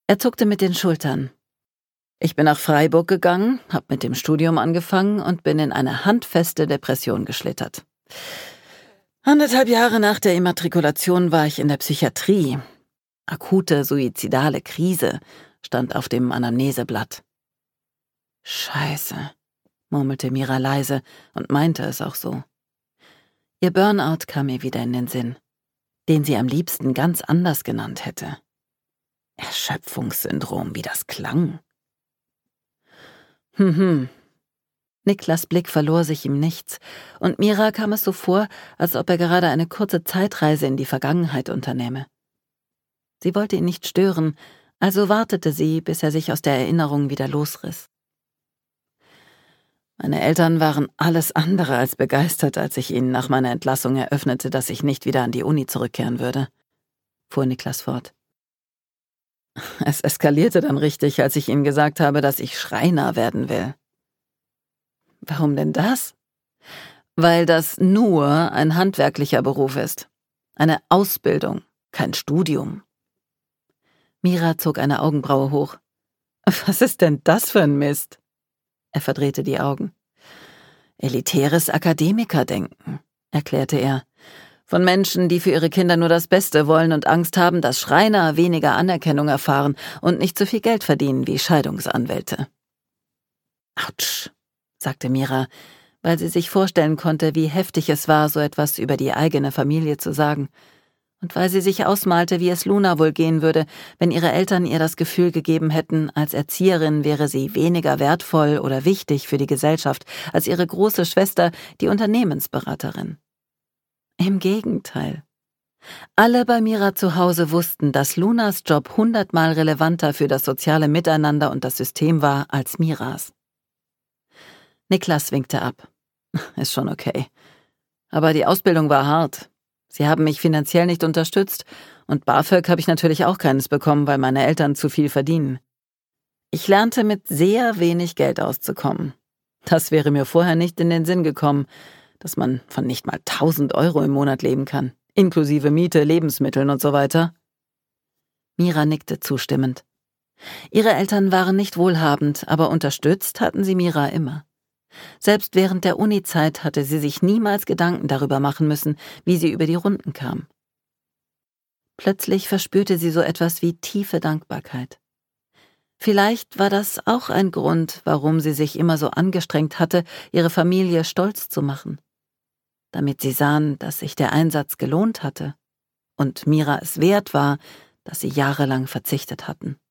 Er zuckte mit den Schultern. Ich bin nach Freiburg gegangen, habe mit dem Studium angefangen und bin in eine handfeste Depression geschlittert. 1,5 Jahre nach der Immatrikulation war ich in der Psychiatrie. Akute suizidale Krise stand auf dem Anamneseblatt. Scheiße, murmelte Mira leise und meinte es auch so. Ihr Burnout kam mir wieder in den Sinn, den sie am liebsten ganz anders genannt hätte. Erschöpfungssyndrom, wie das klang. Niklas' Blick verlor sich im Nichts, und Mira kam es so vor, als ob er gerade eine kurze Zeitreise in die Vergangenheit unternähme. Sie wollte ihn nicht stören, also wartete sie, bis er sich aus der Erinnerung wieder losriss. Meine Eltern waren alles andere als begeistert, als ich ihnen nach meiner Entlassung eröffnete, dass ich nicht wieder an die Uni zurückkehren würde, fuhr Niklas fort. Es eskalierte dann richtig, als ich ihnen gesagt habe, dass ich Schreiner werden will. Warum denn das? Weil das nur ein handwerklicher Beruf ist. Eine Ausbildung, kein Studium. Mira zog eine Augenbraue hoch. Was ist denn das für ein Mist? Er verdrehte die Augen. Elitäres Akademikerdenken, erklärte er. Von Menschen, die für ihre Kinder nur das Beste wollen und Angst haben, dass Schreiner weniger Anerkennung erfahren und nicht so viel Geld verdienen wie Scheidungsanwälte. Autsch, sagte Mira, weil sie sich vorstellen konnte, wie heftig es war, so etwas über die eigene Familie zu sagen. Und weil sie sich ausmalte, wie es Luna wohl gehen würde, wenn ihre Eltern ihr das Gefühl gegeben hätten, als Erzieherin wäre sie weniger wertvoll oder wichtig für die Gesellschaft als ihre große Schwester, die Unternehmensberaterin. Im Gegenteil. Alle bei Mira zu Hause wussten, dass Lunas Job 100-mal relevanter für das soziale Miteinander und das System war als Miras. Niklas winkte ab. Ist schon okay. Aber die Ausbildung war hart. Sie haben mich finanziell nicht unterstützt und BAföG habe ich natürlich auch keines bekommen, weil meine Eltern zu viel verdienen. Ich lernte mit sehr wenig Geld auszukommen. Das wäre mir vorher nicht in den Sinn gekommen, dass man von nicht mal 1.000 Euro im Monat leben kann, inklusive Miete, Lebensmitteln und so weiter. Mira nickte zustimmend. Ihre Eltern waren nicht wohlhabend, aber unterstützt hatten sie Mira immer. Selbst während der Uni-Zeit hatte sie sich niemals Gedanken darüber machen müssen, wie sie über die Runden kam. Plötzlich verspürte sie so etwas wie tiefe Dankbarkeit. Vielleicht war das auch ein Grund, warum sie sich immer so angestrengt hatte, ihre Familie stolz zu machen. Damit sie sahen, dass sich der Einsatz gelohnt hatte und Mira es wert war, dass sie jahrelang verzichtet hatten.